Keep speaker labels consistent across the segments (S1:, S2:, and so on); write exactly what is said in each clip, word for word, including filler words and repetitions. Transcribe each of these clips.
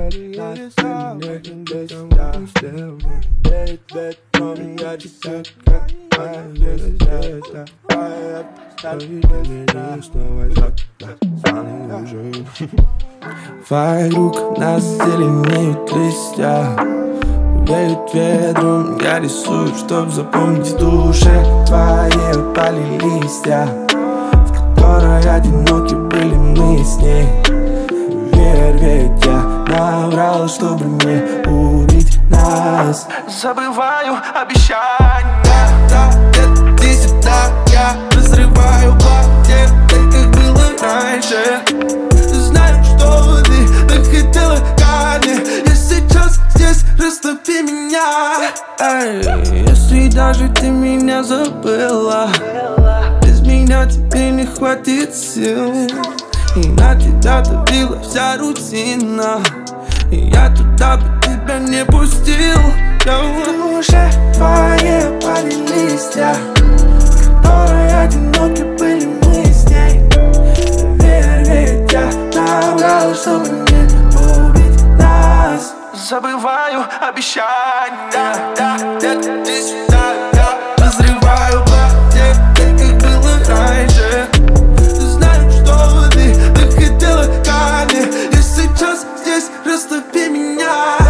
S1: Вокруг нас зеленеют листья, веют ветром, я рисую, чтоб запомнить в душе твоей упали листья, в которой одиноки были мы с ней. Верь, ведь я наврал, чтобы не убить нас.
S2: Забываю обещания, да, это ты сюда, я разрываю платье, так как было раньше. Знаю, что ты так хотела ко мне, я сейчас здесь, растопи меня.
S1: Эй, если даже ты меня забыла, без меня тебе не хватит сил, и на тебя давила вся рутина, и я туда бы тебя не пустил.
S2: В душе твоей пали листья, в которой одиноки были мы с ней. Верь, ведь я наврал, чтобы не убить нас. Забываю обещания, да, да, это ты сюда, я разрываю платье, так как было раньше. Знаю, что ты так хотела ко мне, я сейчас здесь, растопи меня.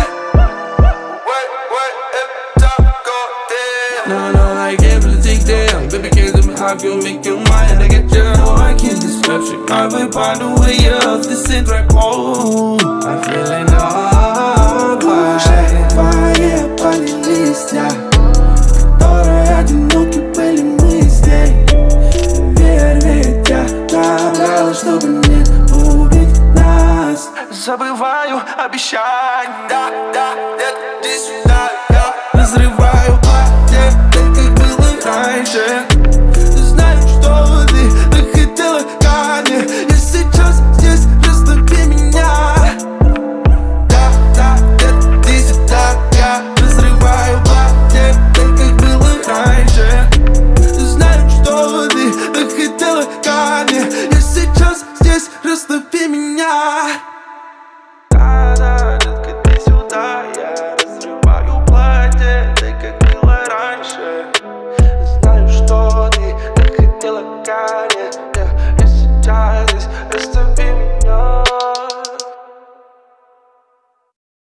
S1: No, no, I can't really take down. Baby, can't tell me how you make your mind. I get you, no, I can't describe you. I will find a way off this track. Oh, I'm feeling alright.
S2: В душе твоей пали листья, в которой одиноки были мы с ней. Верь, ведь я наврал, чтобы не убить нас. Забываю обещания, да, да, это ты сюда, я разрываю платье, так как было раньше.